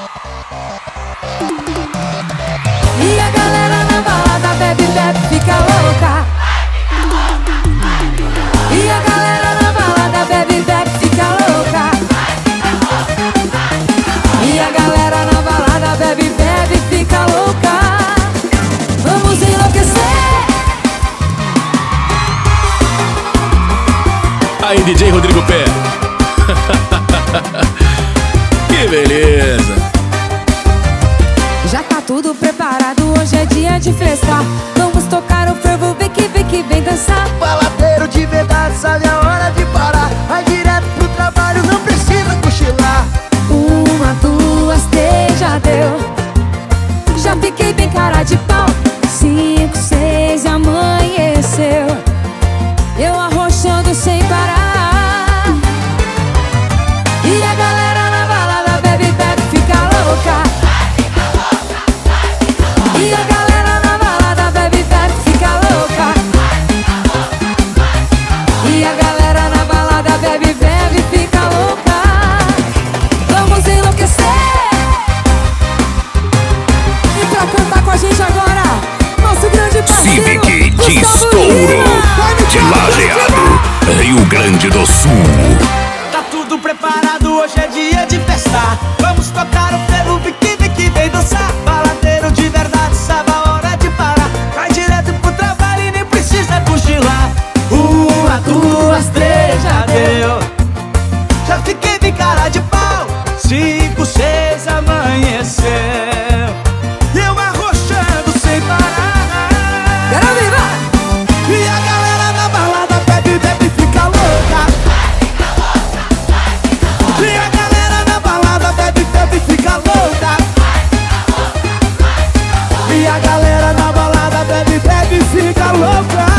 E a galera na balada bebe, bebe, fica louca. E a galera na balada bebe, bebe, fica louca. E a galera na balada bebe, bebe, fica louca. Vamos enlouquecer. Aí, DJ Rodrigo Pé. Que beleza. Já tá tudo preparado, hoje é dia de festa. Vamos tocar o fervo, vem que vem dançar. Baladeiro de verdade, sabe a hora de parar. Vai direto pro trabalho, não precisa cochilar. 1, 2, 3, já deu. Já fiquei bem cara de pau. 5, 6, amanheceu. Eu arrochando sem parar. E a galera na balada bebe, bebe, fica louca. E a galera na balada bebe, bebe, fica louca. E a galera na balada bebe, bebe, fica louca. Vamos enlouquecer. E pra cantar com a gente agora, nosso grande parceiro Civic de Gustavo Estouro, Lima. de Lajeado, Rio Grande do Sul. Tá tudo preparado, hoje é dia de festa. Vamos tocar o ferro, que vem dançar. Baladeiro de verdade, sabe a hora de parar. Vai direto pro trabalho e nem precisa cochilar. 1, 2, 3, já deu. Já fiquei bem cara de pau. 5, 6, amanheceu. Eu arrochando sem parar. Quero ouvir, vai. E a galera na balada bebe, bebe, fica louca. E a galera na balada bebe, bebe, fica louca. E a galera na balada bebe, bebe, fica louca.